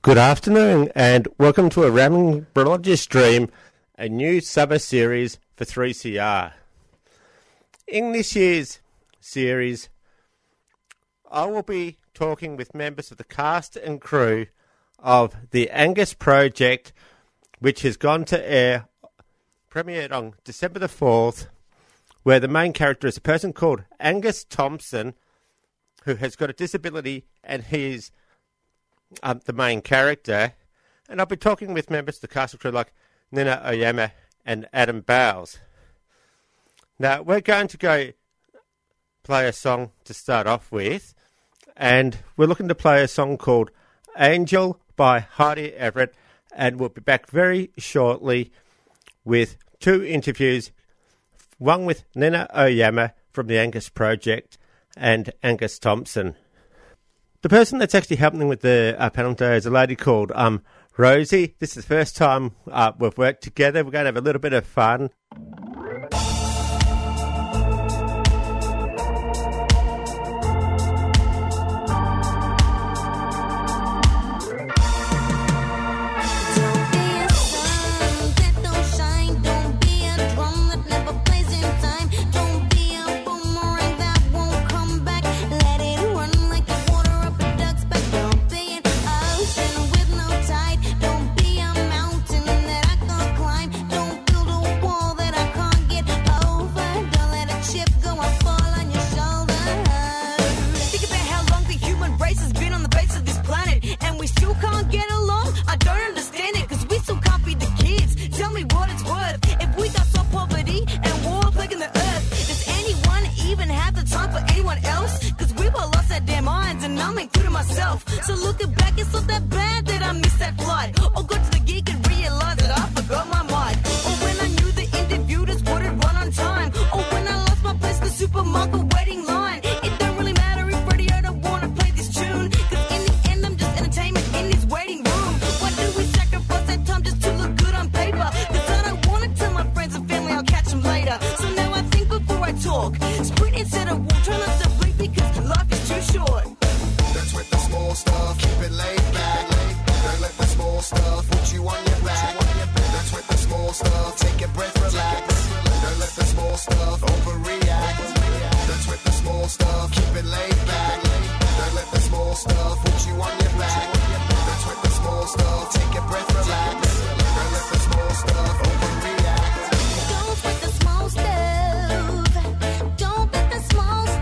Good afternoon and welcome to a Rambling Brilogist Dream, a new summer series for 3CR. In this year's series, I will be talking with members of the cast and crew of The Angus Project, which has gone to air, premiered on December the 4th, where the main character is a person called Angus Thompson, who has got a disability, and he is the main character. And I'll be talking with members of the cast and crew like Nina Oyama and Adam Bowles. Now, we're going to go play a song to start off with, and we're looking to play a song called Angel by Heidi Everett, and we'll be back very shortly with two interviews, one with Nina Oyama from the Angus Project and Angus Thompson. The person that's actually helping with the panel today is a lady called Rosie. This is the first time we've worked together. We're going to have a little bit of fun. So looking back, it's not that bad that I missed that flight. Or got to the gig and realized that I forgot my mind. Or when I knew the interviewers wouldn't run on time. Or when I lost my place in the supermarket waiting line. It don't really matter if radio don't wanna play this tune. Cause in the end I'm just entertainment in this waiting room. Why do we sacrifice that time just to look good on paper? Cause I don't wanna tell my friends and family I'll catch them later. So now I think before I talk. Sprint instead of walk, try not to blink because life is too short. That's with the small stuff, keep it laid back. Don't let the small stuff put you on your back. That's with the small stuff, take a breath, relax. Don't let the small stuff overreact. That's with the small stuff, keep it laid back. Don't let the small stuff put you on your back. That's with the small stuff, take a breath, relax. Don't let the small stuff overreact. Don't let the small stuff. Don't let the small stuff.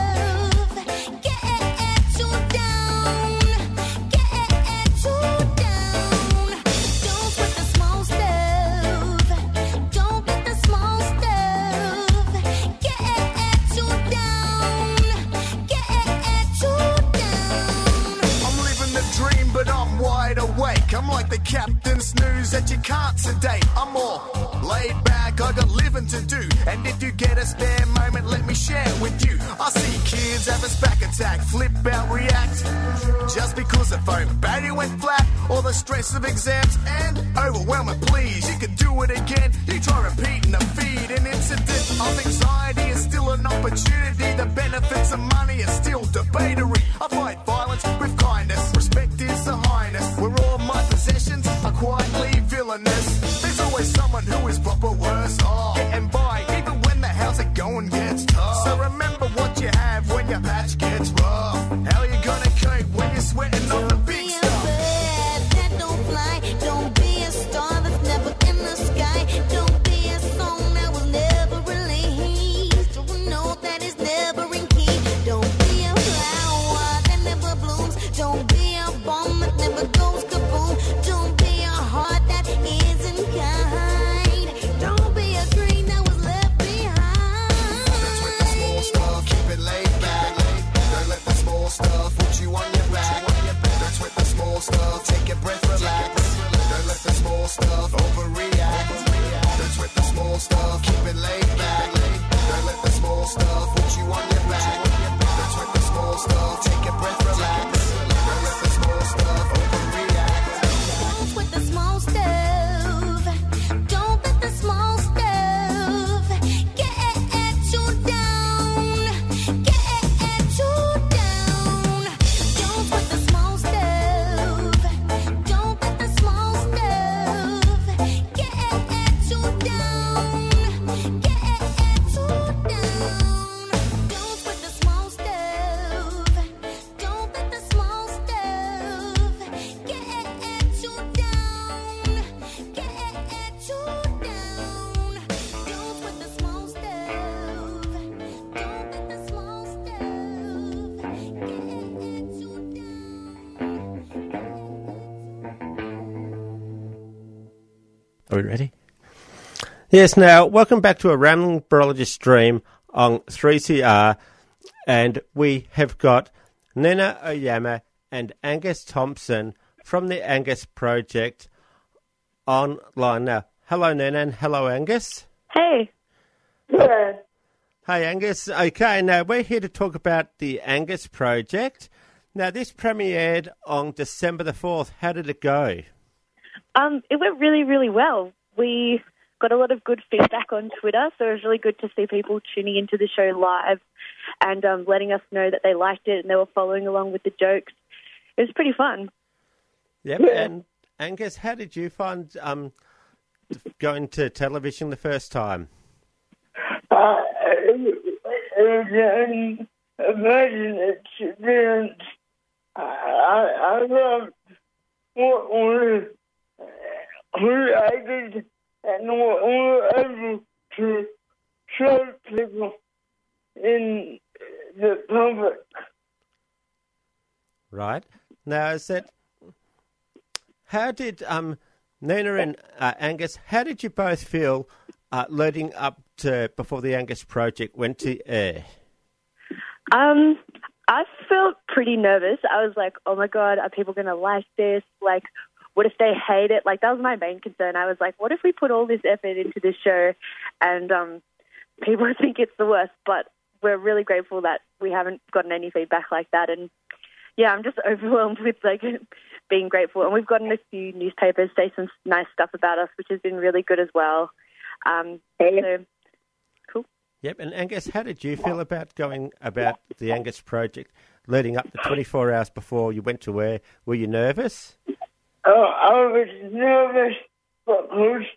But I'm wide awake. I'm like the captain snooze that you can't sedate. I'm more laid back, I got living to do. And if you get a spare moment, let me share with you. I see kids have a SPAC attack, flip out, react. Just because the phone battery went flat, or the stress of exams and overwhelming please. You can do it again, you try repeating the feed. An incident of anxiety is still an opportunity. The benefits of money are still debatory. I fight violence with kindness, respect is the highness. Where all my possessions are quietly villainous. There's always someone who is proper worse off, getting by even when the housing going gets tough. So remember what you have when your patch gets rough. How you gonna cope when you're sweating on the big stuff? That don't fly. Don't be a star that's never in the sky. Don't be a song that was never released. Don't know that is never in key. Don't be a flower that never blooms. Don't be a bomb that never goes kaboom. Don't be a heart that isn't kind. Don't be a dream that was left behind. That's with the small stuff, keep it laid back. Don't let the small stuff put you on your back. That's with the small stuff, take a breath, relax. Don't let the small stuff overreact. That's with the small stuff, keep it laid back. Don't let the small stuff put you on your back. That's with the small stuff, take a breath, relax. Don't let the small stuff overreact. Don't with the small stuff. Don't let the small stuff get you down. Get you down. Don't with the small stuff. Are we ready? Yes, now, welcome back to a Rambling Virologist stream on 3CR, and we have got Nina Oyama and Angus Thompson from the Angus Project online now. Hello, Nina, and hello, Angus. Hey. Yeah. Hey, Angus. Okay, now we're here to talk about the Angus Project. Now, this premiered on December the 4th. How did it go? It went really, really well. We got a lot of good feedback on Twitter, so it was really good to see people tuning into the show live and letting us know that they liked it and they were following along with the jokes. It was pretty fun. Yep, and Angus, how did you find going to television the first time? It was an amazing experience. I loved what we created and what we were able to show people in the public. Right. Now, is that... How did Nina and Angus, how did you both feel leading up to before the Angus Project went to air? I felt pretty nervous. I was like, oh my God, are people going to like this? Like, what if they hate it? Like, that was my main concern. I was like, what if we put all this effort into this show and people think it's the worst? But we're really grateful that we haven't gotten any feedback like that. And yeah, I'm just overwhelmed with like being grateful. And we've gotten a few newspapers say some nice stuff about us, which has been really good as well. So, cool. Yep, and Angus, how did you feel about going about the Angus Project leading up to 24 hours before you went to air? Were you nervous? I was nervous because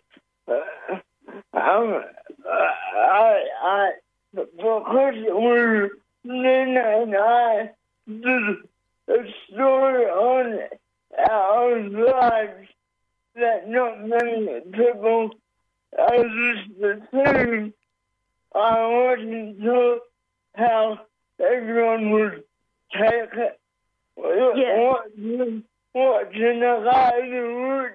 because Nina and I did a story on our lives that not many people are used to seeing. I wasn't sure how everyone would take it. Yeah. Watching a guy who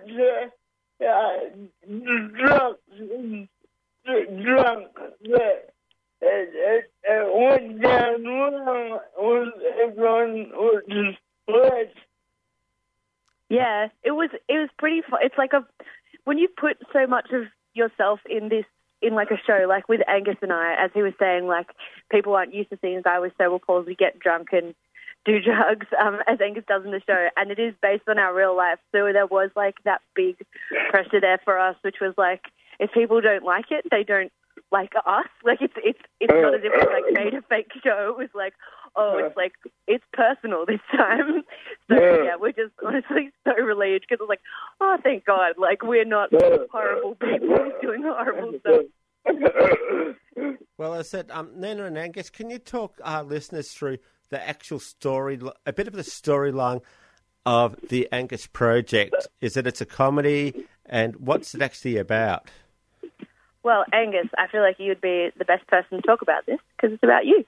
drunk that it went down well with everyone was just late. Yeah, it was pretty fun. It's like when you put so much of yourself in like a show, like with Angus and I, as he was saying, like people aren't used to seeing a guy with cerebral palsy get drunk and do drugs, as Angus does in the show, and it is based on our real life. So there was like that big pressure there for us, which was like, if people don't like it, they don't like us. Like it's not as if we like made a fake show. It was like, it's personal this time. So yeah, we're just honestly so relieved because it's like, oh, thank God, like we're not horrible people doing horrible stuff. Well, I said, Nina and Angus, can you talk our listeners through the actual story, a bit of the storyline of the Angus Project? Is that it's a comedy, and what's it actually about? Well, Angus, I feel like you'd be the best person to talk about this because it's about you.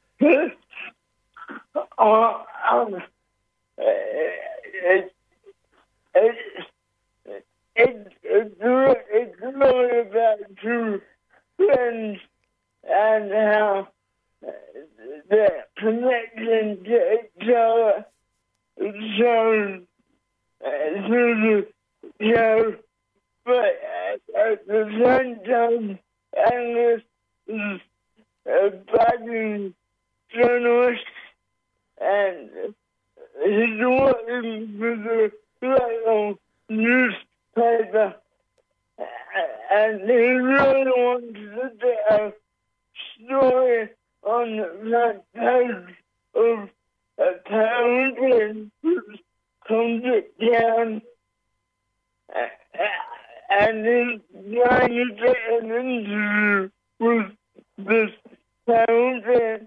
It's really about two friends and how the connection to each other shows through the show, but at the same time, Angus is a budding journalist, and he's working for the local newspaper, and he really wants to get a story on the front page of a Paralympian who comes it down, and he's trying to get an interview with this Paralympian.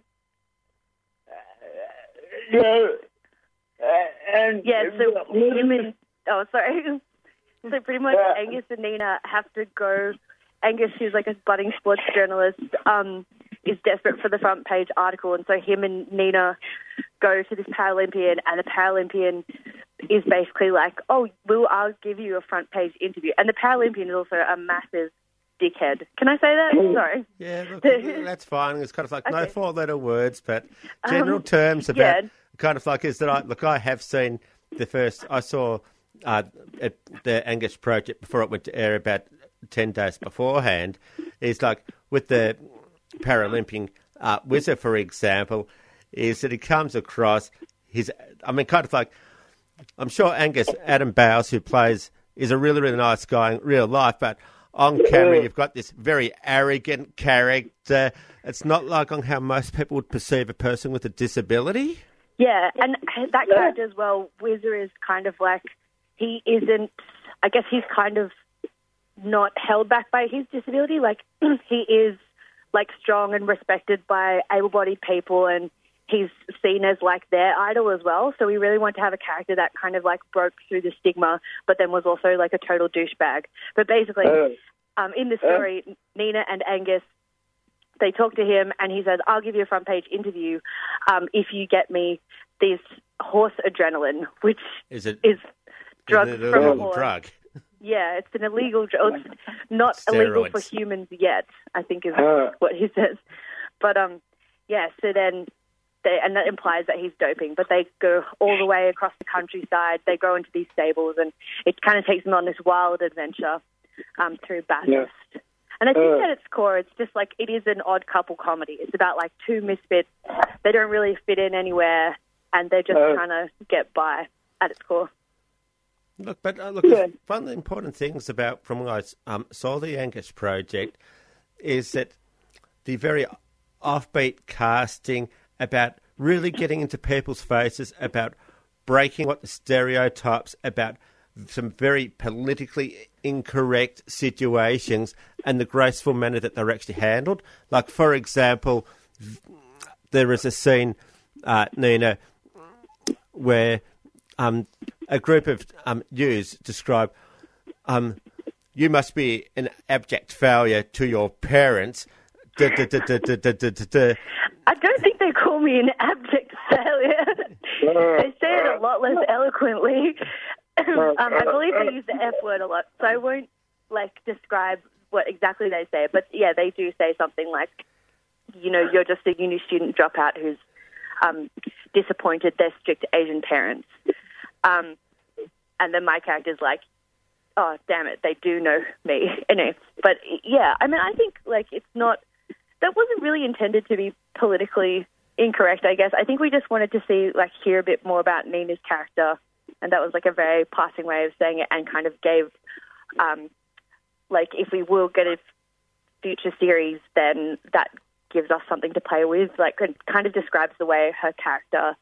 So pretty much Angus and Nina have to go. Angus, who's like a budding sports journalist, is desperate for the front page article, and so him and Nina go to this Paralympian, and the Paralympian is basically like, oh, I'll give you a front page interview. And the Paralympian is also a massive dickhead. Can I say that? Sorry. Yeah, look, that's fine. It's kind of like no four-letter words, but general terms about yeah. kind of like is that I have seen the first. I saw the Angus project before it went to air about 10 days beforehand. Is like with the Paralympian wizard, for example, is that he comes across kind of like, I'm sure Adam Bowles, who plays, is a really, really nice guy in real life, but on camera you've got this very arrogant character. It's not like on how most people would perceive a person with a disability. Yeah, and that character as well, Whizzer, is kind of like, he isn't, I guess he's kind of not held back by his disability. Like, he is, like, strong and respected by able-bodied people, and he's seen as, like, their idol as well. So we really want to have a character that kind of, like, broke through the stigma, but then was also, like, a total douchebag. But basically, in the story, Nina and Angus, they talked to him, and he said, I'll give you a front-page interview if you get me this horse adrenaline, which is drug from a horse. Drug? Yeah, it's an illegal drug. It's not illegal for humans yet, I think is what he says. But, so then, and that implies that he's doping, but they go all the way across the countryside. They go into these stables, and it kind of takes them on this wild adventure through Bathurst. Yeah. And I think at its core, it's just like, it is an odd couple comedy. It's about like two misfits. They don't really fit in anywhere, and they're just trying to get by at its core. Look, one of the important things from when I saw the Angus project is that the very offbeat casting, about really getting into people's faces, about breaking what the stereotypes, about some very politically incorrect situations, and the graceful manner that they're actually handled. Like, for example, there is a scene, Nina, where a group of youths describe, you must be an abject failure to your parents. I don't think they call me an abject failure. They say it a lot less eloquently. I believe they use the F word a lot, so I won't describe what exactly they say. But yeah, they do say something like, you're just a uni student dropout who's disappointed their strict Asian parents. And then my character's like, oh, damn it, they do know me. Anyway, but yeah, I mean, I think it's not, that wasn't really intended to be politically incorrect, I guess. I think we just wanted to hear a bit more about Nina's character, and that was a very passing way of saying it, and kind of gave, if we will get a future series, then that gives us something to play with. It kind of describes the way her character,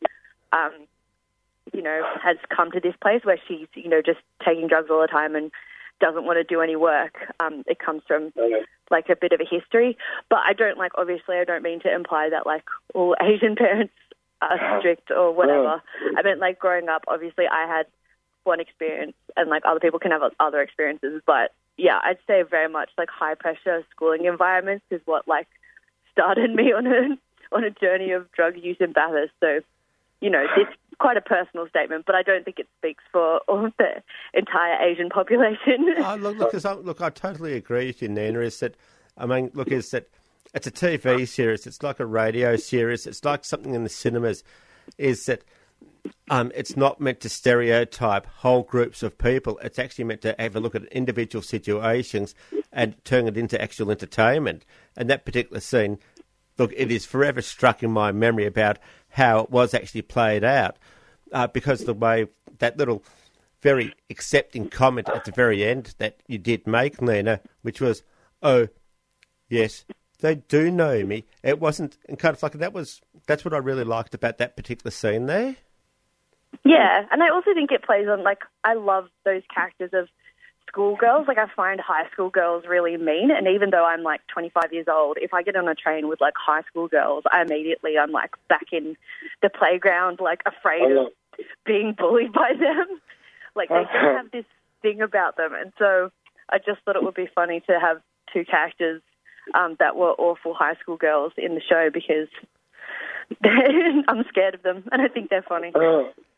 has come to this place where she's, just taking drugs all the time and doesn't want to do any work. It comes from a bit of a history, but I don't obviously I don't mean to imply that all Asian parents are strict or whatever. I meant growing up, obviously I had one experience and other people can have other experiences, but yeah, I'd say very much high pressure schooling environments is what started me on a journey of drug use in Bathurst. So, it's quite a personal statement, but I don't think it speaks for all of the entire Asian population. Look, I totally agree with you, Nina. Is that it's a TV series. It's like a radio series. It's like something in the cinemas. Is that it's not meant to stereotype whole groups of people. It's actually meant to have a look at individual situations and turn it into actual entertainment. And that particular scene, look, it is forever struck in my memory about how it was actually played out, because the way that little very accepting comment at the very end that you did make, Nina, which was, oh, yes, they do know me. It wasn't, and kind of that's what I really liked about that particular scene there. Yeah, and I also think it plays on, I love those characters of schoolgirls. I find high school girls really mean, and even though I'm 25 years old, if I get on a train with high school girls, I'm back in the playground, afraid of being bullied by them. They just have this thing about them, and so I just thought it would be funny to have two characters that were awful high school girls in the show, because I'm scared of them, and I think they're funny.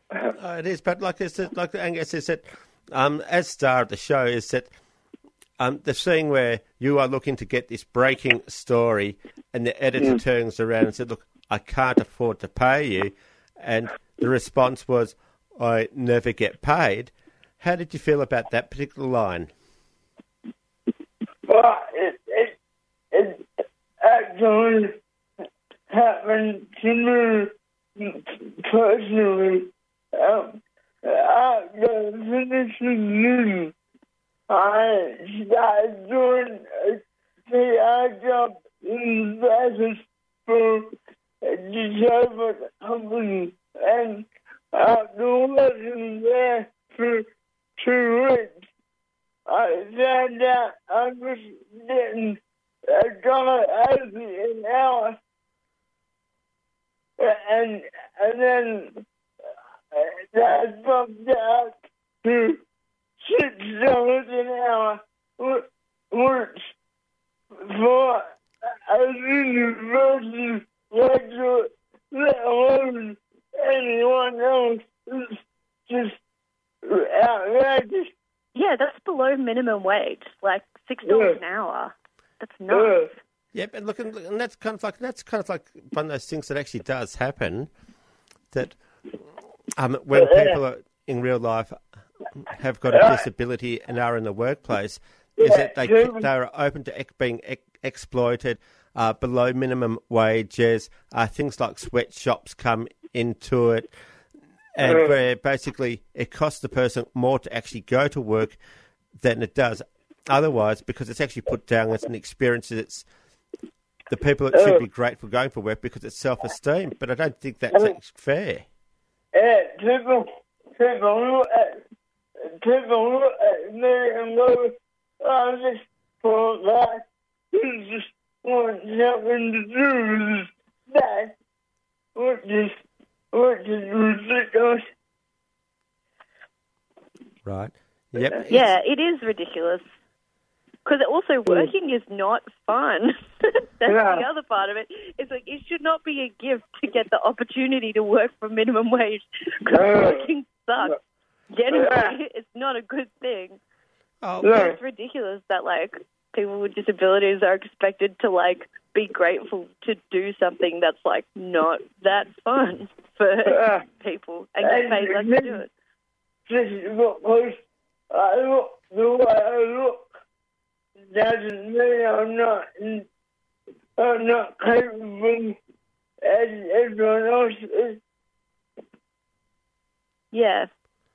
It is, but like Angus is that as star of the show is that the scene where you are looking to get this breaking story, and the editor turns around and said, "Look, I can't afford to pay you," and the response was, "I never get paid." How did you feel about that particular line? Well, it actually happened to me personally. After finishing uni, I started doing a PR job in Vegas for a disabled company, and after working there for 2 weeks, I found out I was getting $1.80 an hour, and then that bumped out to $6 an hour, which for a university graduate, let alone anyone else, is just outrageous. Yeah, that's below minimum wage, like $6 an hour. That's nuts. Yep, and look, and that's kind of like one of those things that actually does happen. That when people are in real life have got a disability and are in the workplace, is that they are open to being exploited below minimum wages. Things like sweatshops come into it, and where basically it costs the person more to actually go to work than it does otherwise, because it's actually put down as an experience that's the people that should be grateful going for work because it's self-esteem. But I don't think that's fair. People look at me and go, "I'm just poor guy who just wants something to do with that," which is ridiculous. Right. Yep. Yeah, it is ridiculous. Because also working is not fun. That's the other part of it. It's like it should not be a gift to get the opportunity to work for minimum wage. Because working sucks. Getting it, it's not a good thing. It's ridiculous that like people with disabilities are expected to like be grateful to do something that's like not that fun for people and get paid less to do it. Just I look the way I look doesn't mean I'm not capable as everyone else is. Yeah.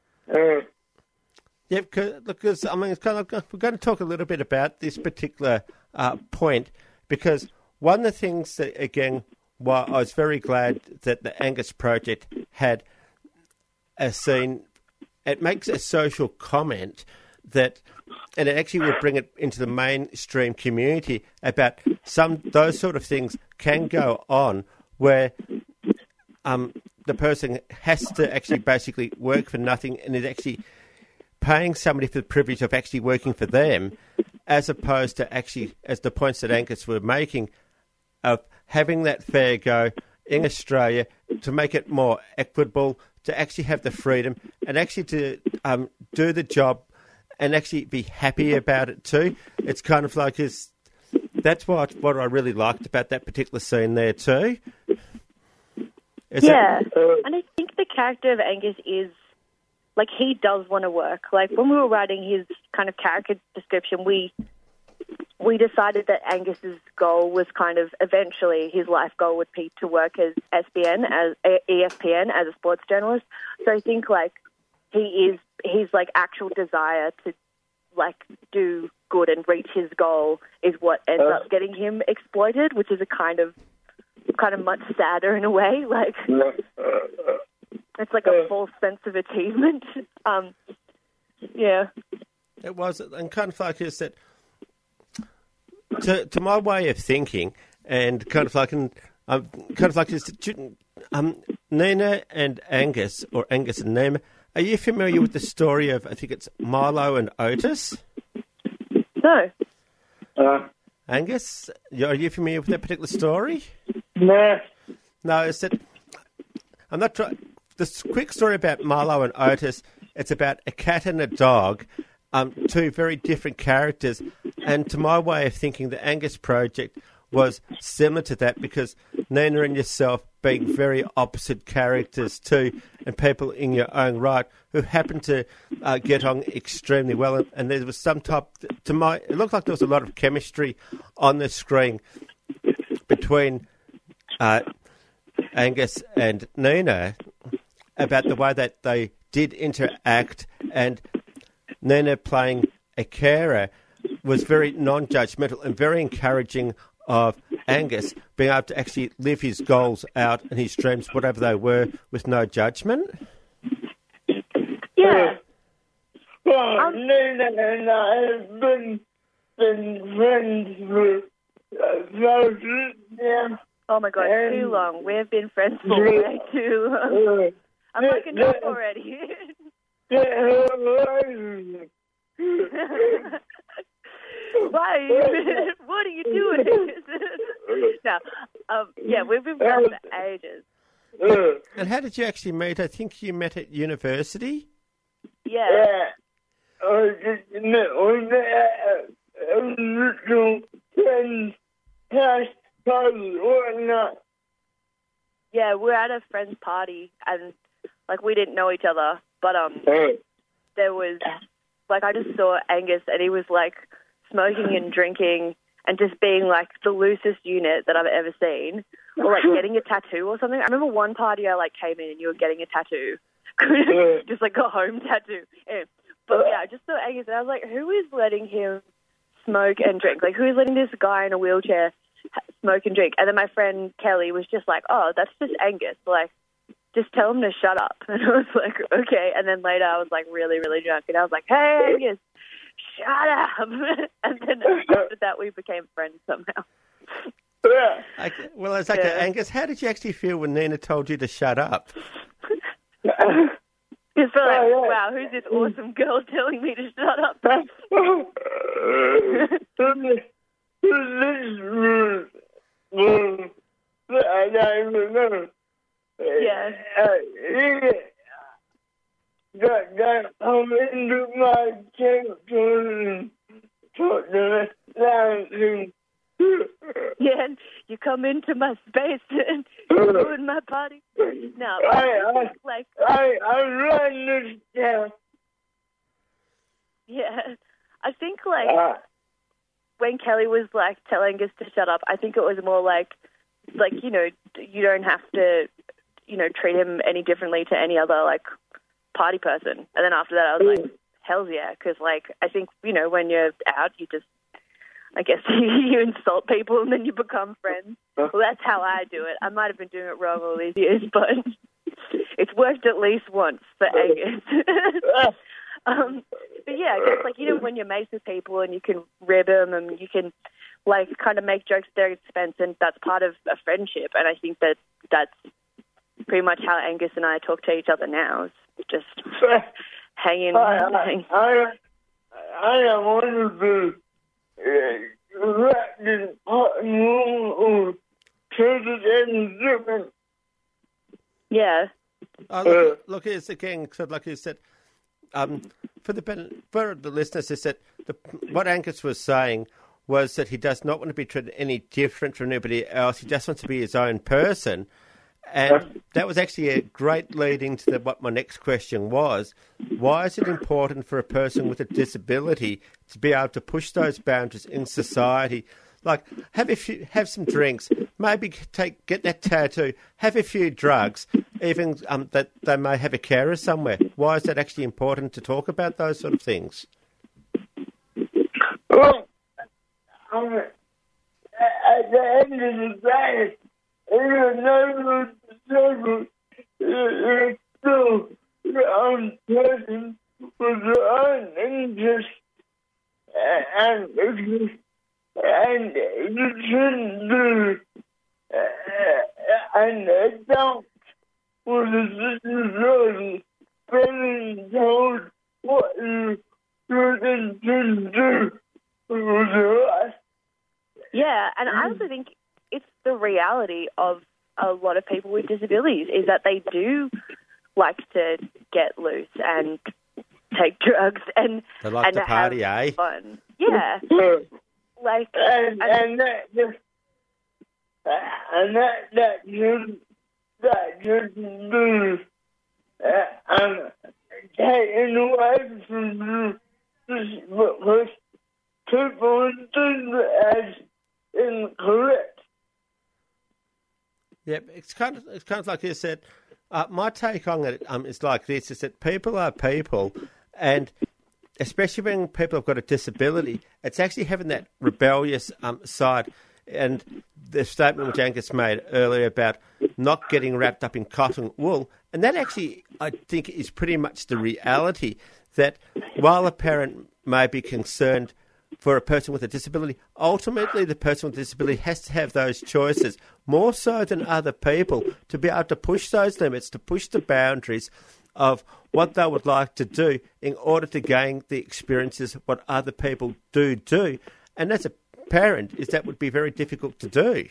Yeah, because I mean, it's kind of we're going to talk a little bit about this particular point, because one of the things that, again, why I was very glad that the Angus Project had a scene. It makes a social comment that, and it actually will bring it into the mainstream community about those sort of things can go on where the person has to actually basically work for nothing and is actually paying somebody for the privilege of actually working for them, as opposed to actually, as the points that Angus were making, of having that fair go in Australia to make it more equitable, to actually have the freedom and actually to do the job and actually be happy about it too. It's kind of like that's what I really liked about that particular scene there too. And I think the character of Angus is, like, he does want to work. Like, when we were writing his kind of character description, we decided that Angus's goal was kind of eventually his life goal would be to work as ESPN as a sports journalist. So I think like his like actual desire to like do good and reach his goal is what ends up getting him exploited, which is a kind of much sadder in a way. Like it's like a false sense of achievement. It was, and kind of like is that. To my way of thinking, and kind of like Nina and Angus, or Angus and Nina, are you familiar with the story of, I think it's Milo and Otis? No. Angus, are you familiar with that particular story? No. No, it's that I'm not trying. this quick story about Marlo and Otis, it's about a cat and a dog, two very different characters. And to my way of thinking, the Angus Project was similar to that because Nina and yourself being very opposite characters too, and people in your own right who happened to get on extremely well. And there was some type, it looked like there was a lot of chemistry on the screen between Angus and Nina about the way that they did interact, and Nina playing a carer was very non-judgmental and very encouraging of Angus being able to actually live his goals out and his dreams, whatever they were, with no judgment. Yeah. Well, Nina and I have been friends for yeah. Oh my God, too long. We've been friends for way too long. I'm like enough already. Why? What are you doing? No, yeah, we've been friends for ages. And how did you actually meet? I think you met at university? Yeah. I just met on a little friend's house party or not. Yeah, we're at a friend's party, and, like, we didn't know each other, but, there was, like, I just saw Angus, and he was, like, smoking and drinking and just being, like, the loosest unit that I've ever seen, or, like, getting a tattoo or something. I remember one party I, like, came in and you were getting a tattoo, just, like, a home tattoo. Yeah. But, yeah, I just saw Angus, and I was like, who is letting him smoke and drink? Like, who is letting this guy in a wheelchair smoke and drink? And then my friend Kelly was just like, oh, that's just Angus. Like, just tell him to shut up. And I was like, okay. And then later I was, like, really, really drunk. And I was like, hey, Angus, shut up. And then after that we became friends somehow. Okay, well, it's like, Angus, how did you actually feel when Nina told you to shut up? Just feel like, wow, who's this awesome girl telling me to shut up? I don't even know. Yeah. That come into my territory and talk to me. Yeah, and you come into my space and ruin my party. No, I run this down. Yeah, I think, like, when Kelly was, like, telling us to shut up, I think it was more like, you know, you don't have to, you know, treat him any differently to any other, like, party person. And then after that, I was like, hell yeah, because, like, I think, you know, when you're out, you just, I guess, you insult people and then you become friends. Well, that's how I do it. I might have been doing it wrong all these years, but it's worked at least once for Angus. But yeah, I guess, like, you know, when you're mates with people and you can rib them and you can, like, kind of make jokes at their expense, and that's part of a friendship. And I think that that's pretty much how Angus and I talk to each other now. It's just hanging. I am one of the wrapped in cotton wool or treated any different. Yeah. Look, it's again, so like you said, for the listeners, is that what Angus was saying was that he does not want to be treated any different from anybody else. He just wants to be his own person. And that was actually a great leading to what my next question was. Why is it important for a person with a disability to be able to push those boundaries in society? Like, have some drinks, maybe get that tattoo, have a few drugs, even that they may have a carer somewhere. Why is that actually important to talk about those sort of things? Well, at the end of the day, you're never disabled. You're still your own person with your own interests and you shouldn't do an adult with a disability being told what you shouldn't do with your life. Yeah, and I also think it's the reality of a lot of people with disabilities is that they do like to get loose and take drugs and They like to party, have eh? fun. Yeah, like and that just and that should be taken away from you just because people think as incorrect. Yeah, it's kind of like you said. My take on it is like this: is that people are people, and especially when people have got a disability, it's actually having that rebellious side. And the statement which Angus made earlier about not getting wrapped up in cotton wool, and that actually, I think, is pretty much the reality, that while a parent may be concerned for a person with a disability, ultimately the person with a disability has to have those choices, more so than other people, to be able to push those limits, to push the boundaries of what they would like to do in order to gain the experiences what other people do. And as a parent, that would be very difficult to do.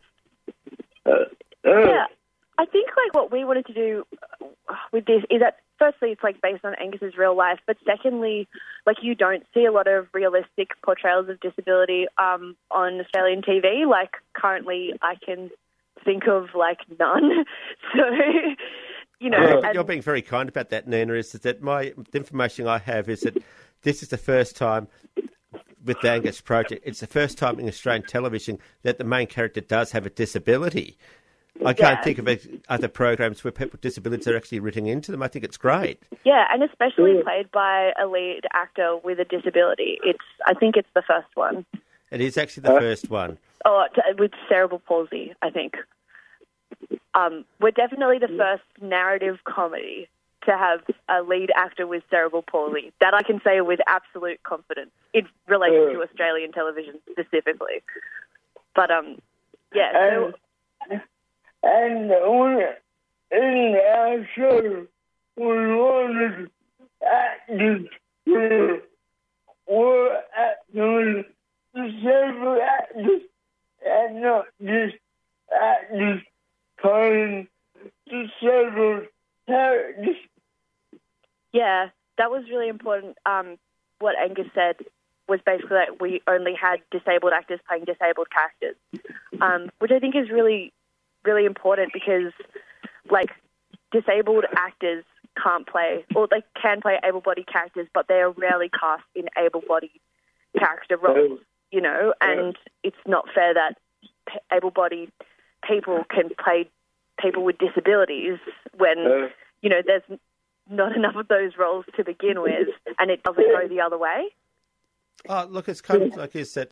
Yeah, I think like what we wanted to do with this is that firstly it's like based on Angus's real life, but secondly, like you don't see a lot of realistic portrayals of disability on Australian TV. Like currently, I can think of like none. So you know, You're being very kind about that, Nina. Is that the information I have is that this is the first time with the Angus Project, it's the first time in Australian television that the main character does have a disability. I can't think of other programs where people with disabilities are actually written into them. I think it's great. Yeah, and especially played by a lead actor with a disability. I think it's the first one. It is actually the first one. Oh, with cerebral palsy, I think. We're definitely the first narrative comedy to have a lead actor with cerebral palsy. That I can say with absolute confidence in relation to Australian television specifically. But, yeah. So, and in our show, we wanted actors who were actually disabled actors and not just actors playing disabled characters. yeah, that was really important. What Angus said was basically that we only had disabled actors playing disabled characters, which I think is really, really important because, like, disabled actors can't play, or they can play able-bodied characters, but they are rarely cast in able-bodied character roles, you know, and it's not fair that able-bodied people can play people with disabilities when, you know, there's not enough of those roles to begin with, and it doesn't go the other way. Oh, look, it's kind of like you said,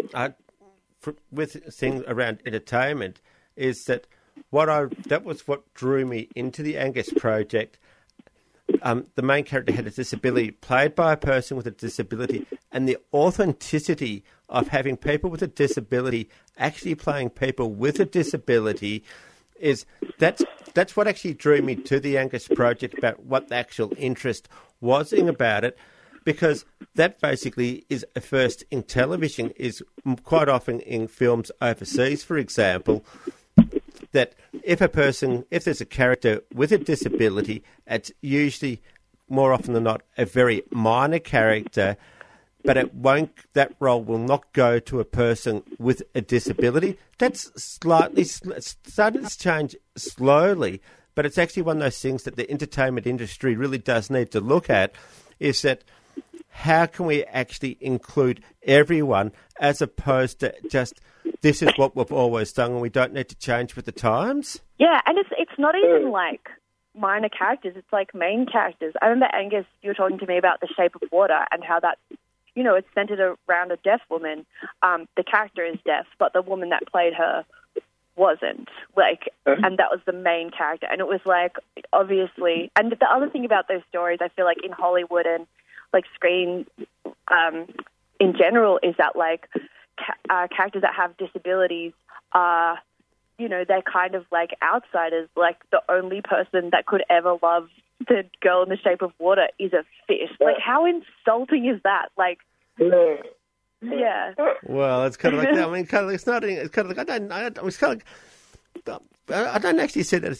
with things around entertainment, is that that was what drew me into the Angus Project. The main character had a disability, played by a person with a disability, and the authenticity of having people with a disability actually playing people with a disability that's what actually drew me to the Angus Project, about what the actual interest was about it, because that basically is a first in television, is quite often in films overseas, for example, that if there's a character with a disability, it's usually, more often than not, a very minor character, but that role will not go to a person with a disability. That's starting to change slowly, but it's actually one of those things that the entertainment industry really does need to look at, is that how can we actually include everyone as opposed to just this is what we've always done and we don't need to change with the times? Yeah, and it's not even like minor characters, it's like main characters. I remember, Angus, you were talking to me about The Shape of Water and how that, you know, it's centered around a deaf woman. The character is deaf, but the woman that played her wasn't. And that was the main character. And it was like, obviously, and the other thing about those stories, I feel like in Hollywood and like screen in general, is that like characters that have disabilities are, you know, they're kind of like outsiders. Like the only person that could ever love the girl in The Shape of Water is a fish. Like, how insulting is that? Like, yeah. Well, it's kind of like, I mean, kind of, it's not. It's kind of like I don't actually see that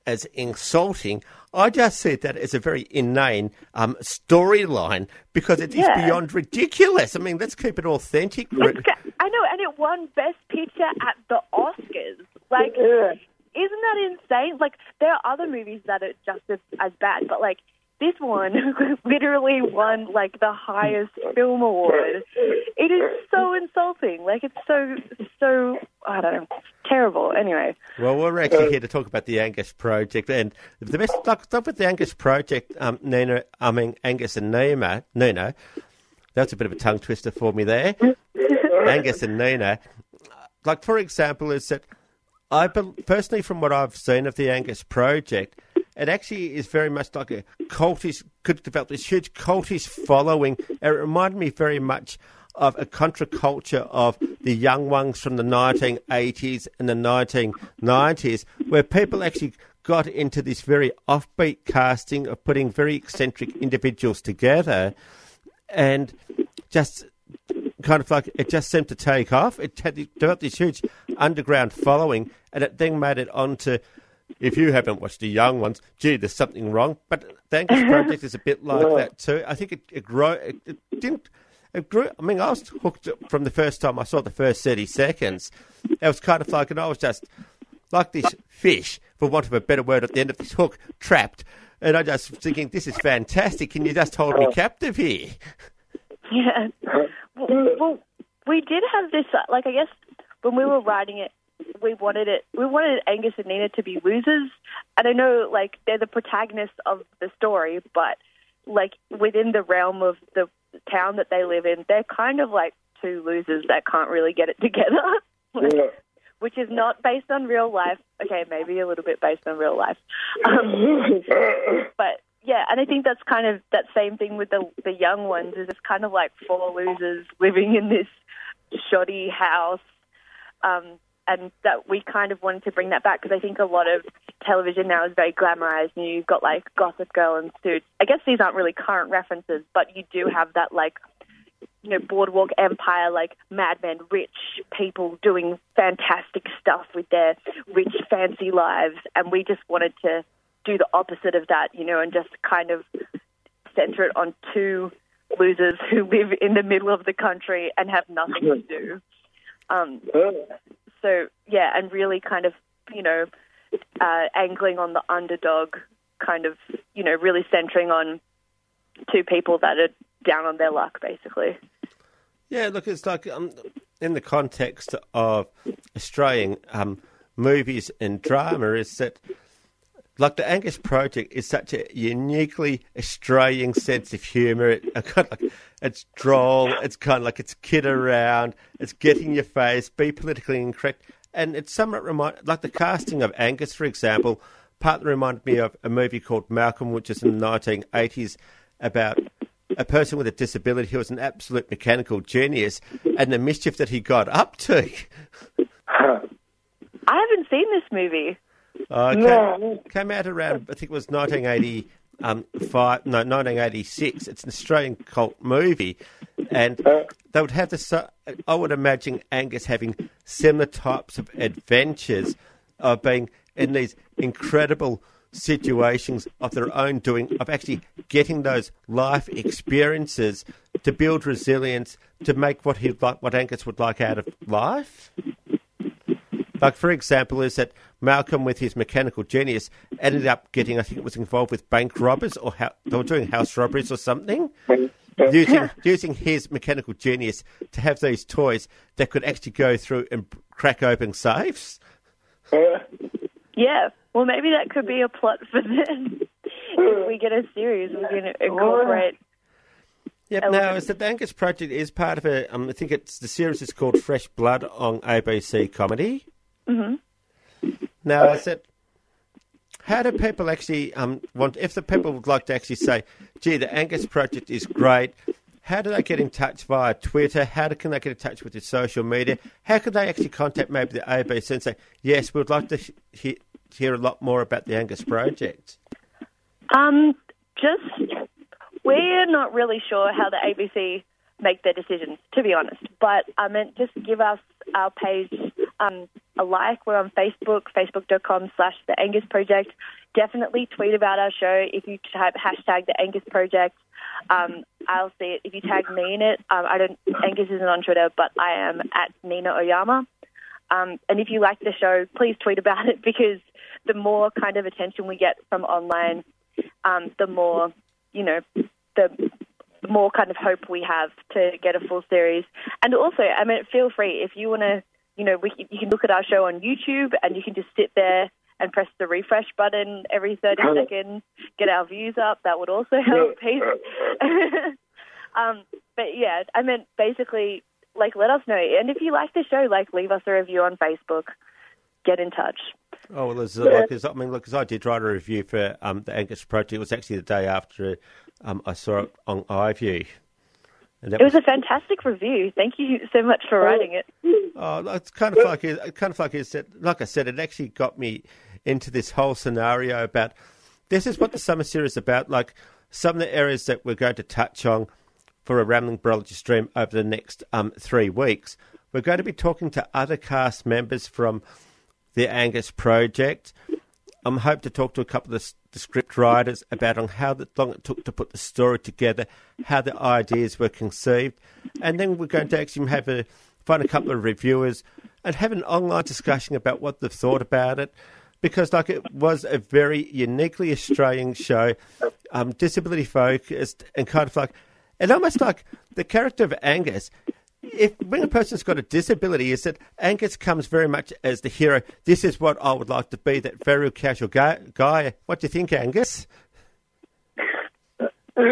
as insulting. I just see that as a very inane storyline because it is beyond ridiculous. I mean, let's keep it authentic. I know, and it won Best Picture at the Oscars. Like, isn't that insane? Like, there are other movies that are just as bad, but, like, this one literally won, like, the highest film award. It is so insulting. Like, it's so, I don't know, terrible. Anyway. Well, we're actually here to talk about the Angus Project. And the best stuff with the Angus Project, Angus and Nina. That's a bit of a tongue twister for me there. Angus and Nina. Like, for example, is that personally, from what I've seen of the Angus Project, it actually is very much like a cultish, could develop this huge cultish following. It reminded me very much of a contraculture of the young ones from the 1980s and the 1990s, where people actually got into this very offbeat casting of putting very eccentric individuals together, and just kind of like it just seemed to take off. It had developed this huge underground following, and it then made it onto. If you haven't watched the young ones, gee, there's something wrong. But the Angus Project is a bit like that too. I think it grew. It grew. I mean, I was hooked from the first time I saw the first 30 seconds. It was kind of like, and I was just like this fish, for want of a better word, at the end of this hook, trapped. And I just was thinking, this is fantastic. Can you just hold me captive here? Yeah. Well, we did have this, like, I guess when we were writing it, we wanted Angus and Nina to be losers. And I know, like, they're the protagonists of the story, but, like, within the realm of the town that they live in, they're kind of like two losers that can't really get it together, which is not based on real life. Okay, maybe a little bit based on real life. But, yeah, and I think that's kind of that same thing with the young ones, is it's kind of like four losers living in this shoddy house, and that we kind of wanted to bring that back because I think a lot of television now is very glamorized, and you've got, like, Gossip Girl and Suits. I guess these aren't really current references, but you do have that, like, you know, Boardwalk Empire, like, Mad Men, rich people doing fantastic stuff with their rich, fancy lives, and we just wanted to do the opposite of that, you know, and just kind of center it on two losers who live in the middle of the country and have nothing to do. So, yeah, and really kind of, you know, angling on the underdog, kind of, you know, really centering on two people that are down on their luck, basically. Yeah, look, it's like in the context of Australian movies and drama, is that, like, the Angus Project is such a uniquely Australian sense of humour. It's droll, it's kind of like it's kid around, it's get in your face, be politically incorrect. And it's somewhat like the casting of Angus, for example, partly reminded me of a movie called Malcolm, which is in the 1980s, about a person with a disability who was an absolute mechanical genius and the mischief that he got up to. I haven't seen this movie. Came out around, I think it was 1986. It's an Australian cult movie, and they would have this. I would imagine Angus having similar types of adventures of being in these incredible situations of their own doing, of actually getting those life experiences to build resilience, to make what Angus would like out of life. Like, for example, is that Malcolm, with his mechanical genius, ended up getting, I think it was involved with bank robbers, or they were doing house robberies or something, using his mechanical genius to have these toys that could actually go through and crack open safes. Yeah, well, maybe that could be a plot for them. If we get a series, we can incorporate. Yep. Now, is that the Angus Project is part of a? I think the series is called Fresh Blood on ABC Comedy. Mm-hmm. Now, is it? How do people actually want? If the people would like to actually say, "Gee, the Angus Project is great," how do they get in touch via Twitter? How can they get in touch with your social media? How can they actually contact maybe the ABC and say, "Yes, we'd like to hear a lot more about the Angus Project"? We're not really sure how the ABC make their decisions, to be honest. But just give us our page a like. We're on Facebook, facebook.com/The Angus Project. definitely tweet about our show. If you type hashtag the Angus Project, I'll see it. If you tag me in it, Angus isn't on Twitter, but I am at Nina Oyama. And if you like the show, please tweet about it, because the more kind of attention we get from online, the more, the more kind of hope we have to get a full series. And also, feel free, if you want to, you can look at our show on YouTube, and you can just sit there and press the refresh button every 30 seconds, get our views up. That would also help. But yeah, basically, let us know. And if you like the show, leave us a review on Facebook. Get in touch. Oh, well, because I did write a review for the Angus Project. It was actually the day after I saw it on iView. And it was a fantastic review. Thank you so much for writing it. Oh, it's kind of like like I said, it actually got me into this whole scenario about this is what the summer series is about. Like some of the areas that we're going to touch on for a Rambling Brologist stream over the next 3 weeks. We're going to be talking to other cast members from the Angus Project. I hope to talk to a couple of the script writers about on how long it took to put the story together, how the ideas were conceived, and then we're going to actually find a couple of reviewers and have an online discussion about what they've thought about it, because it was a very uniquely Australian show, disability focused, and kind of and almost like the character of Angus. When a person's got a disability, is that Angus comes very much as the hero. This is what I would like to be, that very casual guy. What do you think, Angus? I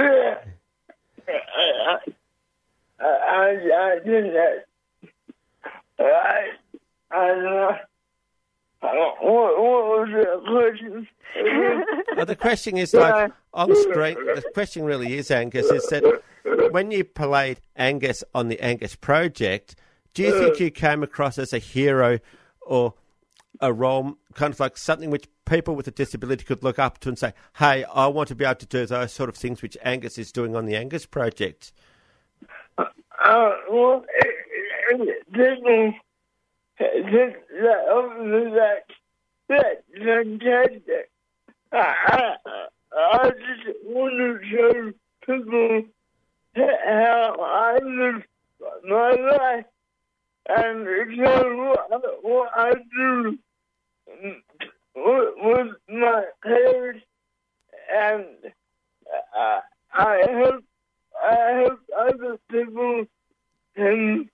think that. What was the question? The question is on screen. The question really is, Angus, is that when you played Angus on the Angus Project, do you think you came across as a hero or a role, kind of like something which people with a disability could look up to and say, hey, I want to be able to do those sort of things which Angus is doing on the Angus Project? Well, that's fantastic. I just want to show people how I live my life and show what I do with my parents, and I hope other people can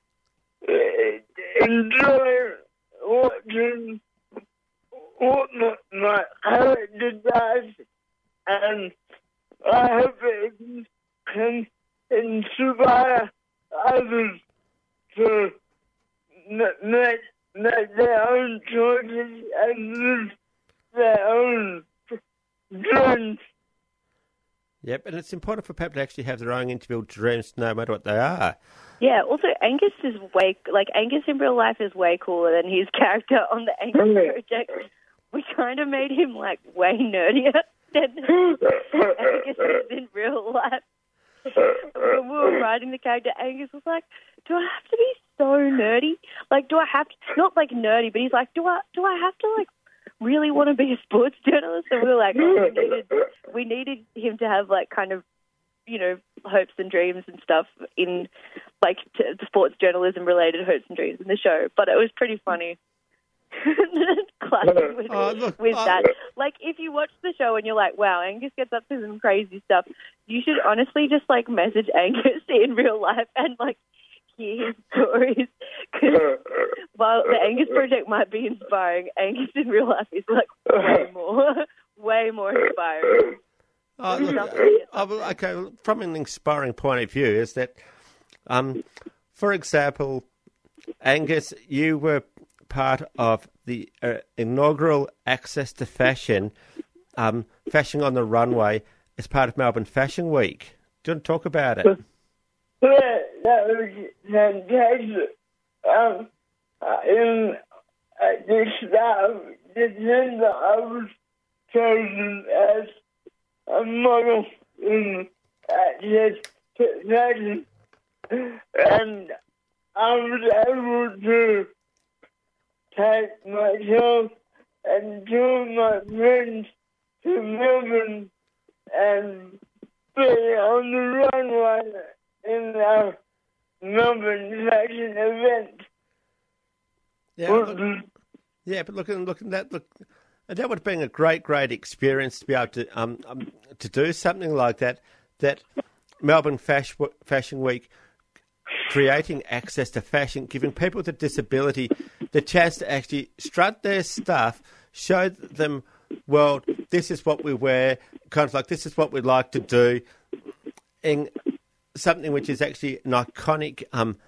enjoy watching what my character does, and I hope it can inspire others to make their own choices and live their own dreams. Yep, and it's important for people to actually have their own individual dreams, no matter what they are. Yeah, also Angus is Angus in real life is way cooler than his character on the Angus Project. We kind of made him way nerdier than Angus is in real life. When we were writing the character, Angus was like, do I have to be so nerdy? Do I have to, not nerdy, but he's like, do I have to really want to be a sports journalist? And we were like, we needed him to have kind of, hopes and dreams and stuff in the sports journalism related hopes and dreams in the show. But it was pretty funny. Classic with that. If you watch the show and you're like, wow, Angus gets up to some crazy stuff, you should honestly just message Angus in real life and hear his stories. Because while the Angus Project might be inspiring, Angus in real life is way more inspiring. Okay, from an inspiring point of view, is that, for example, Angus, you were part of the inaugural Access to Fashion, Fashion on the Runway, as part of Melbourne Fashion Week. Do you want to talk about it? Yeah, that was fantastic. At the start of December, I was chosen as a model in Access to Fashion, and I was able to take myself and two of my friends to Melbourne and be on the runway in the Melbourne fashion event. Yeah, but look, that would have been a great experience to be able to do something like that. That Melbourne Fashion Week, creating access to fashion, giving people with a disability the chance to actually strut their stuff, show them, well, this is what we wear, kind of like this is what we like to do, in something which is actually an iconic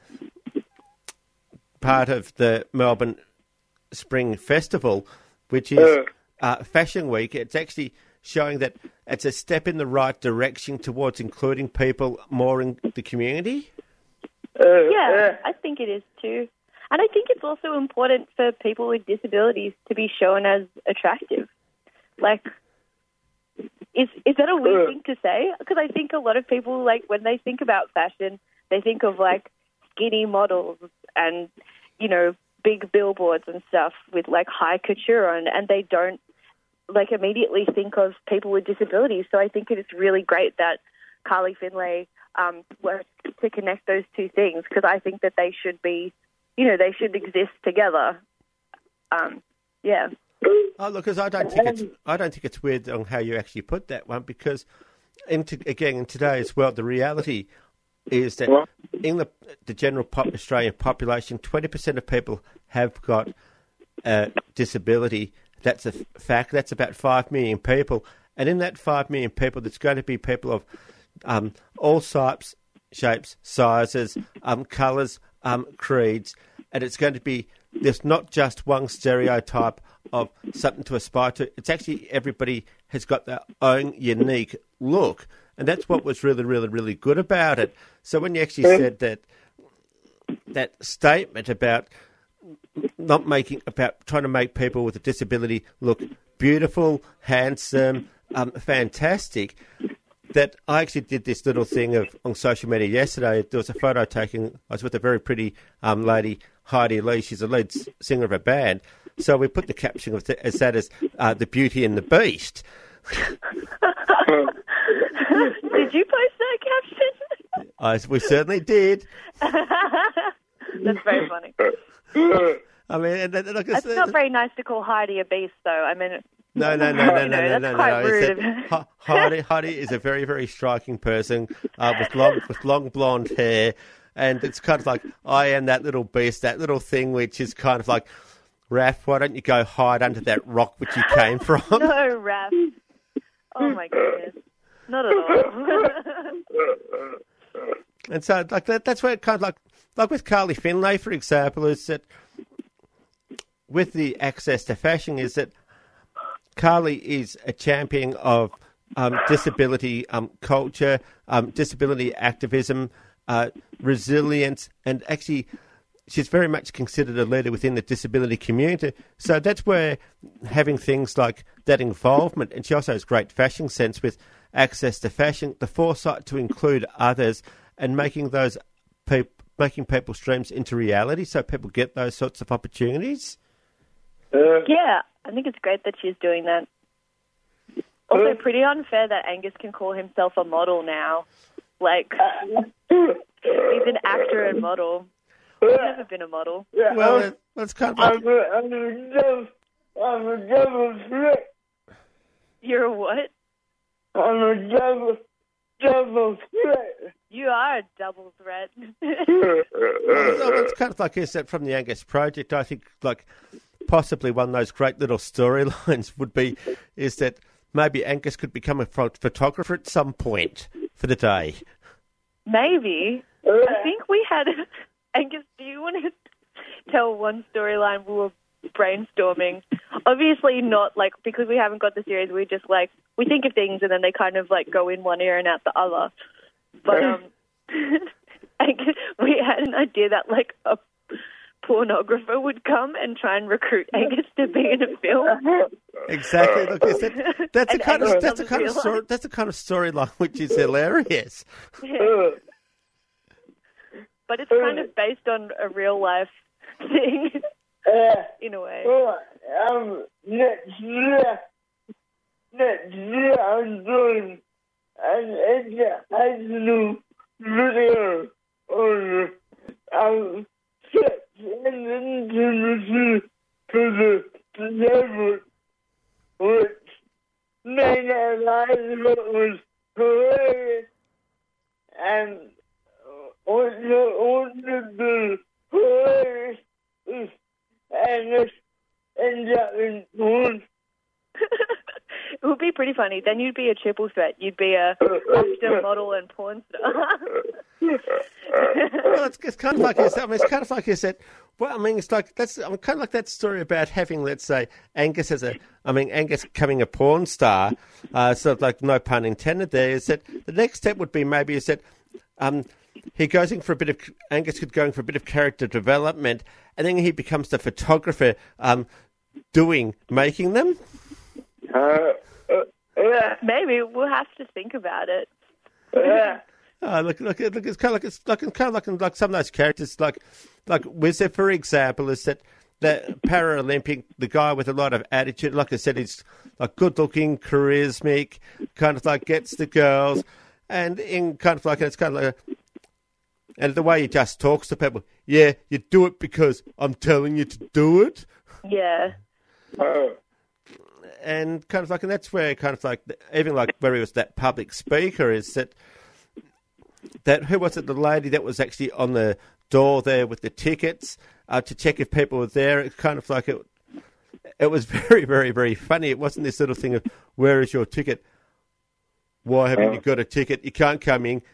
part of the Melbourne Spring Festival, which is Fashion Week. It's actually showing that it's a step in the right direction towards including people more in the community. Yeah, I think it is too. And I think it's also important for people with disabilities to be shown as attractive. Like, is that a weird thing to say? Because I think a lot of people, like, when they think about fashion, they think of, like, skinny models and, you know, big billboards and stuff with, like, high couture on, and they don't, like, immediately think of people with disabilities. So I think it is really great that Carly Finlay worked to connect those two things, because I think that they should be, you know, they should exist together. Yeah. Oh, look, because I don't think it's weird on how you actually put that one, because in today's world, the reality is that in the general Australian population, 20% of people have got a disability. That's a fact. That's about 5 million people. And in that 5 million people, there's going to be people of all types, shapes, sizes, colours, creeds. And it's going to be, there's not just one stereotype of something to aspire to. It's actually everybody has got their own unique look. And that's what was really, really, really good about it. So when you actually said that statement about trying to make people with a disability look beautiful, handsome, fantastic, that I actually did this little thing on social media yesterday. There was a photo taken. I was with a very pretty lady, Heidi Lee. She's a lead singer of a band. So we put the caption as that as the Beauty and the Beast. Did you post that caption? We certainly did. That's very funny. I mean, it's not very nice to call Heidi a beast, though. I mean, no. That's quite rude. Heidi is a very, very striking person with long blonde hair, and it's kind of like, I am that little beast, that little thing which is kind of like, Raph, why don't you go hide under that rock which you came from? No, Raph. Oh my goodness, not at all. And so, like that's where it kind of like with Carly Finlay, for example, is that with the access to fashion, is that Carly is a champion of disability culture, disability activism, resilience, and actually she's very much considered a leader within the disability community. So that's where having things like that involvement, and she also has great fashion sense with access to fashion, the foresight to include others, and making people's dreams into reality so people get those sorts of opportunities. Yeah, I think it's great that she's doing that. Also, pretty unfair that Angus can call himself a model now. Like, he's an actor and model. I've never been a model. Yeah, Well, that's kind of like, I'm a double threat. You're a what? I'm a double threat. You are a double threat. it's kind of like, is that from the Angus Project, I think, like, possibly one of those great little storylines would be, is that maybe Angus could become a photographer at some point for the day. Maybe. I think we had... Angus, do you want to tell one storyline we were brainstorming? Obviously not, like, because we haven't got the series, we just, like, we think of things and then they kind of, like, go in one ear and out the other. But Angus, we had an idea that, like, a pornographer would come and try and recruit Angus to be in a film. Exactly. Look, that's the kind of storyline which is hilarious. Yeah. But it's kind of based on a real life thing, in a way. next year I'm doing an educational video on sex and intimacy for the disabled, which Nina and I thought was hilarious, and what to do hilarious is and this ends up in one. It would be pretty funny. Then you'd be a triple threat. You'd be a actor, model, and porn star. Well, it's kind of like you said. I mean, it's kind of like you said. Well, I mean, it's like that's kind of like that story about having, let's say, Angus Angus becoming a porn star. Sort of like, no pun intended. There is that the next step would be maybe is that he goes in for a bit of Angus could go in for a bit of character development, and then he becomes the photographer, making them. Maybe we'll have to think about it. Look! It's kind of like some of those characters, like Wizard, for example, is that the Paralympic, the guy with a lot of attitude. Like I said, he's like good-looking, charismatic, kind of like gets the girls, and in kind of like it's kind of like, and the way he just talks to people. Yeah, you do it because I'm telling you to do it. Yeah. And kind of like, and that's where kind of like, even like where he was that public speaker, is that who was it? The lady that was actually on the door there with the tickets to check if people were there. It's kind of like it was very, very, very funny. It wasn't this little thing of, where is your ticket? Why haven't you got a ticket? You can't come in.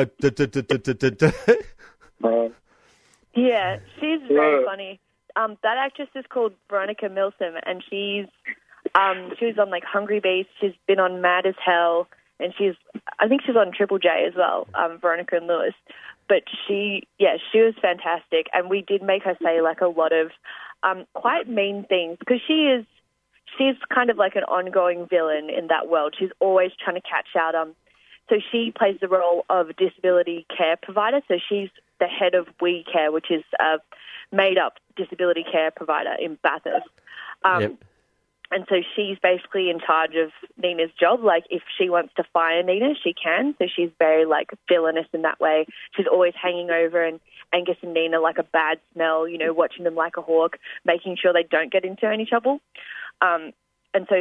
Yeah, she's very funny. That actress is called Veronica Milsom, and she was on like Hungry Beast. She's been on Mad as Hell, and I think she's on Triple J as well. Veronica and Lewis, but she was fantastic, and we did make her say like a lot of quite mean things, because she's kind of like an ongoing villain in that world. She's always trying to catch out. So she plays the role of a disability care provider. So she's the head of We Care, which is a made-up disability care provider in Bathurst. Yep. And so she's basically in charge of Nina's job. Like, if she wants to fire Nina, she can. So she's very, like, villainous in that way. She's always hanging over and Angus and Nina like a bad smell, watching them like a hawk, making sure they don't get into any trouble. And so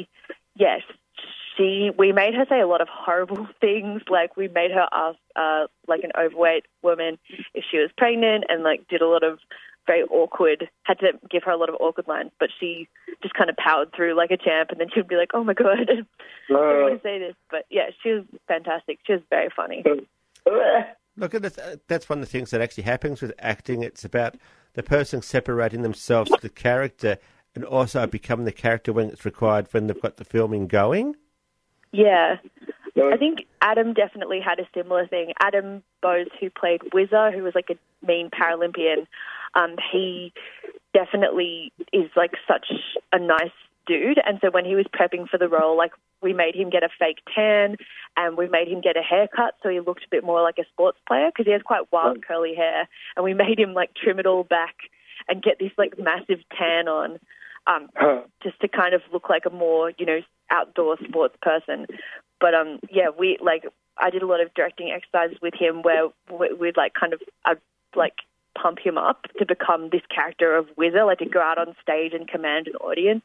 we made her say a lot of horrible things. Like, we made her ask, like, an overweight woman if she was pregnant, and, like, did a lot of very awkward, had to give her a lot of awkward lines, but she just kind of powered through like a champ, and then she'd be like, oh my God, I don't want to say this. But yeah, she was fantastic. She was very funny. Look, that's one of the things that actually happens with acting. It's about the person separating themselves to the character and also becoming the character when it's required, when they've got the filming going. Yeah. I think Adam definitely had a similar thing. Adam Bose, who played Whizzer, who was like a mean Paralympian, he definitely is like such a nice dude. And so when he was prepping for the role, like, we made him get a fake tan and we made him get a haircut so he looked a bit more like a sports player, because he has quite wild curly hair. And we made him like trim it all back and get this like massive tan on, just to kind of look like a more, outdoor sports person. But I did a lot of directing exercises with him where we'd like kind of pump him up to become this character of Whizzer, like to go out on stage and command an audience.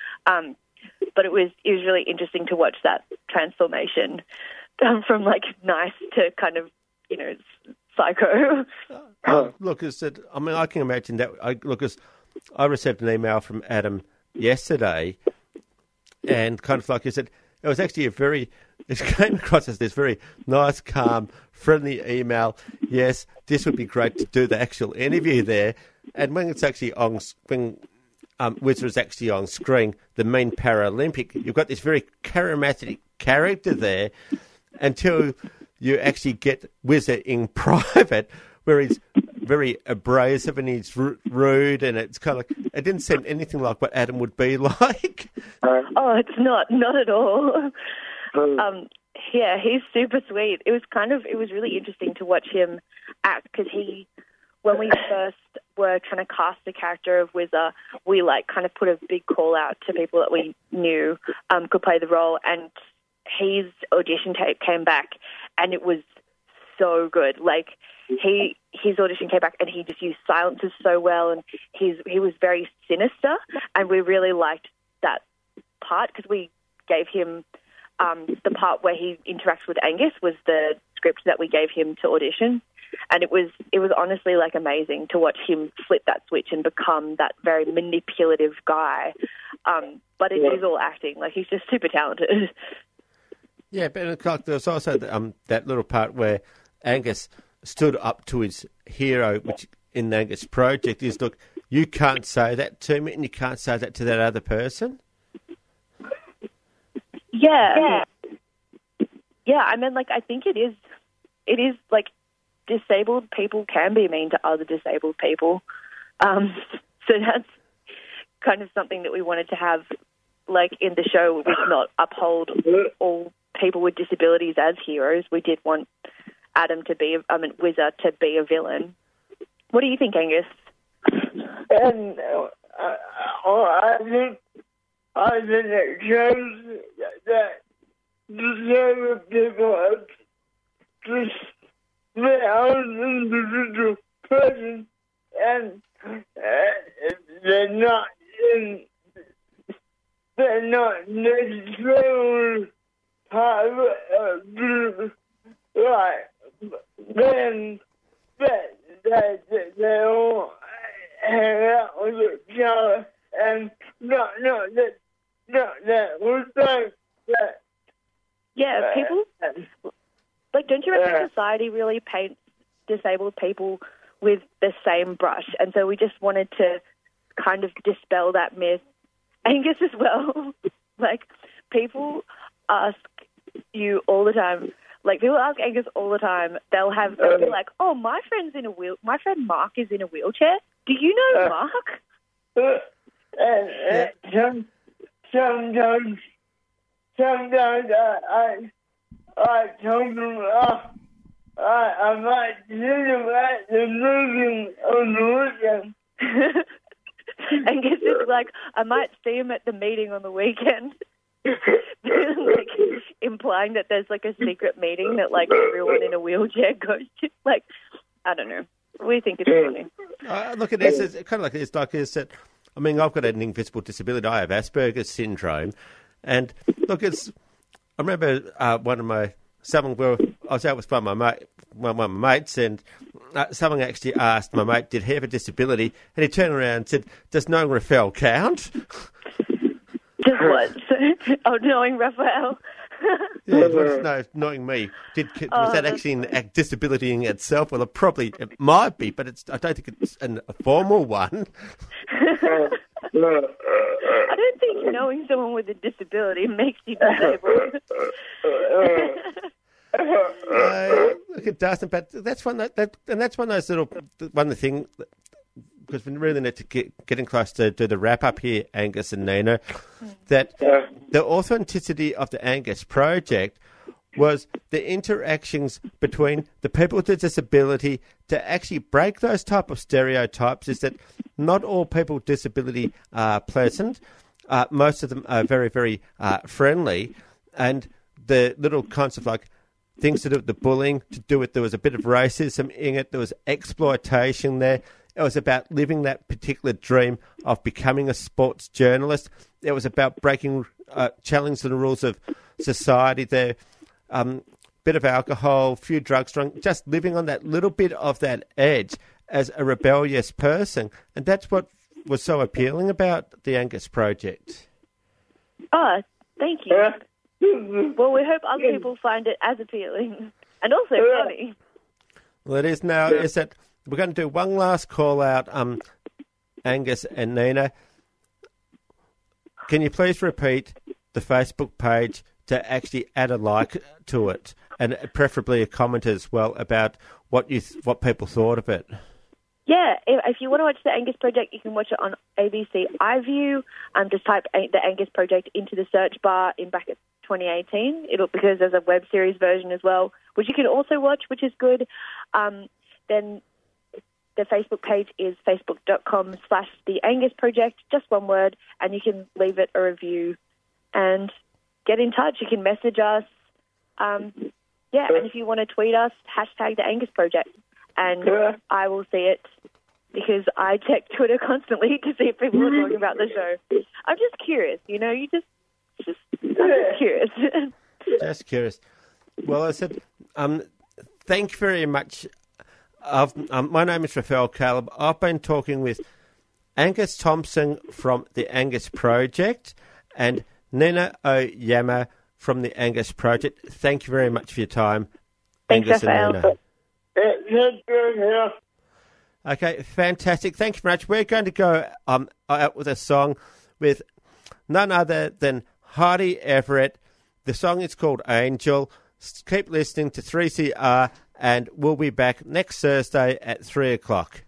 But it was really interesting to watch that transformation from like nice to kind of, psycho. Look, I can imagine that. I received an email from Adam yesterday, and kind of like you said, it was actually it came across as this very nice, calm, friendly email. Yes, this would be great to do the actual interview there. And when it's actually when Whizzer is actually on screen, the main Paralympic, you've got this very charismatic character there until you actually get Whizzer in private, where he's very abrasive and he's rude, and it's kind of like, it didn't seem anything like what Adam would be like. Oh, it's not at all. Yeah, he's super sweet. It was really interesting to watch him act, because when we first were trying to cast the character of Whizzer, we like kind of put a big call out to people that we knew could play the role, and his audition tape came back, and it was so good. Like his audition came back, and he just used silences so well, and he was very sinister, and we really liked that part because we gave him the part where he interacts with Angus was the script that we gave him to audition. And it was honestly like amazing to watch him flip that switch and become that very manipulative guy. But it is all acting. Like, he's just super talented. Yeah, but there was also that little part where Angus stood up to his hero, which in the Angus project is, look, you can't say that to me and you can't say that to that other person. Yeah. I mean, like, I think it is like, disabled people can be mean to other disabled people. So that's kind of something that we wanted to have, like, in the show. We did not uphold all people with disabilities as heroes. We did want Whizzer to be a villain. What do you think, Angus? And I think it shows that disabled people are just their own individual person, and they're not necessarily part of a group like then they all hang out with each other, and not that we think that. Yeah, people. Like, don't you reckon society really paints disabled people with the same brush? And so we just wanted to kind of dispel that myth. Angus as well. Like, people ask you all the time. Like, people ask Angus all the time. They'll be like, "Oh, my friend Mark is in a wheelchair. Do you know Mark?" Sometimes I told them I might see them at the meeting on the weekend. Angus is like, I might see him at the meeting on the weekend. Like, implying that there's like a secret meeting that like everyone in a wheelchair goes to. Like, I don't know. We think it's funny. Look, it is. It's kind of like it's like this. That, I mean, I've got an invisible disability. I have Asperger's syndrome, and look, it's. I remember someone where I was out with one of my mates, and someone actually asked my mate, did he have a disability? And he turned around and said, does knowing Raphael count? Does what? Knowing Raphael? Yeah, knowing me. Was that actually a disability in itself? Well, it might be, but I don't think it's a formal one. I don't think knowing someone with a disability makes you disabled. Look, it doesn't, but that's one of those little one of the things, because we really need to getting close to do the wrap up here, Angus and Nina, that the authenticity of the Angus project was the interactions between the people with a disability to actually break those type of stereotypes. Is that not all people with disability are pleasant. Most of them are very, very friendly, and the little kinds of like things to do with the bullying, to do with there was a bit of racism in it, there was exploitation there. It was about living that particular dream of becoming a sports journalist. It was about breaking, challenging the rules of society there. Bit of alcohol, few drugs, just living on that little bit of that edge as a rebellious person. And that's what was so appealing about the Angus project. Oh, thank you. Well, we hope other people find it as appealing and also funny. Well, it is now. Is that we're going to do one last call out, Angus and Nina. Can you please repeat the Facebook page to actually add a like to it, and preferably a comment as well about what people thought of it? Yeah, if you want to watch the Angus Project, you can watch it on ABC iView. Just type the Angus Project into the search bar in brackets 2018. Because there's a web series version as well, which you can also watch, which is good. Then the Facebook page is facebook.com/The Angus Project, just one word, and you can leave it a review and get in touch. You can message us. And if you want to tweet us, hashtag The Angus Project. And I will see it because I check Twitter constantly to see if people are talking about the show. I'm just curious, I'm just curious. Just curious. Well, I said, thank you very much. My name is Raphael Caleb. I've been talking with Angus Thompson from The Angus Project and Nina Oyama from The Angus Project. Thank you very much for your time, Thanks, Angus Raphael. and Nina. It's good here. Okay, fantastic. Thank you very much. We're going to go out with a song with none other than Heidi Everett. The song is called Angel. Keep listening to 3CR, and we'll be back next Thursday at 3 o'clock.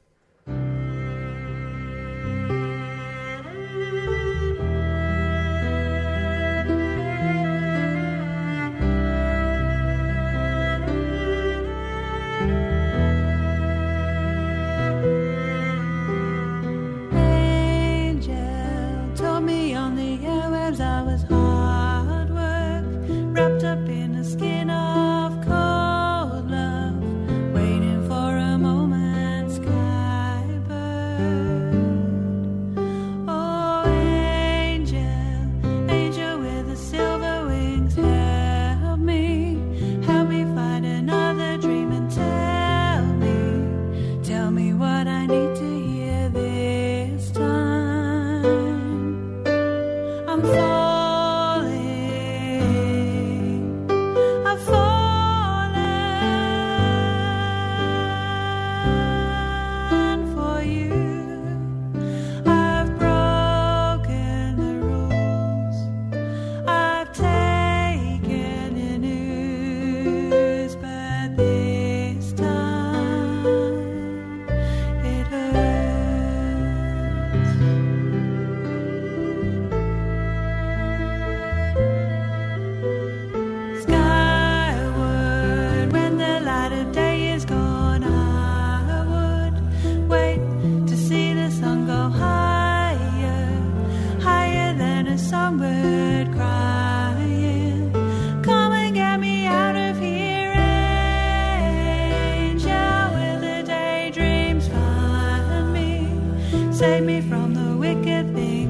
Angel told me on the airwaves I was hard work, wrapped up in a skin of cold love, waiting for a moment, skybird. Oh, angel, angel with the silver wings, help me find another dream and tell me what I need to hear this time. I'm falling for you. I've broken the rules. I've taken an ooze, but this time it hurts. Skyward, when the light of day is gone, I would wait to see the sun go higher, higher than a songbird crying. Come and get me out of here, angel. Will the daydreams find me? Save me from the wicked things